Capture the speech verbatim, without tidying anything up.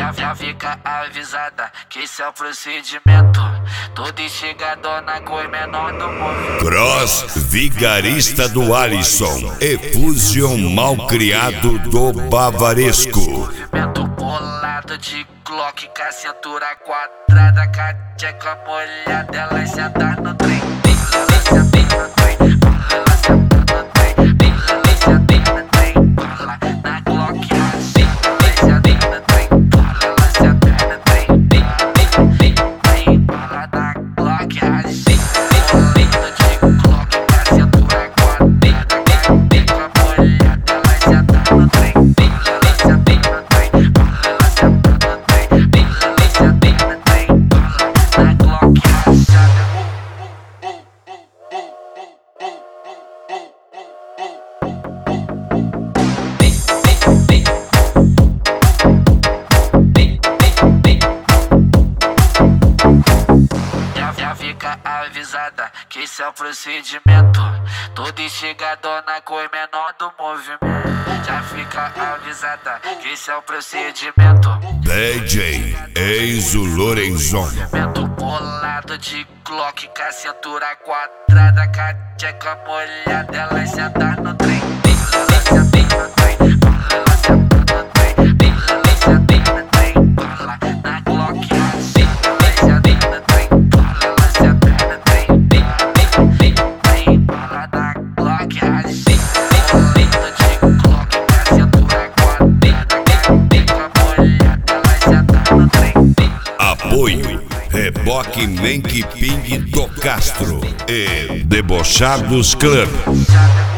Já, já fica avisada que esse é o procedimento. Todo instigador na cor menor do movimento. Cross vigarista do Alisson, efusão malcriado do Bavaresco. Movimento bolado de Glock com a cintura quadrada, com a tcheca molhada, ela senta no trem. Ela senta no trem, ela senta no trem, ela senta no trem, ela na Glock assim, ela senta no trem, ela senta no trem, ela na Glock assim, bolado de Glock com a cintura quadrada, com a tcheca molhada, ela senta no trem, ela senta no trem, ela senta no trem, ela senta no trem, na Glock rachada. Já, já fica avisada que esse é o procedimento. Todo instigador na cor menor do movimento. Já fica avisada que esse é o procedimento. D J Enzo Lorenzon. Movimento bolado de Glock com a cintura quadrada, com a tcheca molhada, ela senta no trem. Ela senta no trem, ela senta no trem, ela senta no trem, ela na Glock assim, ela senta no trem, ela senta no trem, ela na Glock assim, bolado de Glock com a cintura quadrada, com a tcheca molhada, ela senta no trem. Apoio Reboque Menk Ping do Castro e Debochados Club.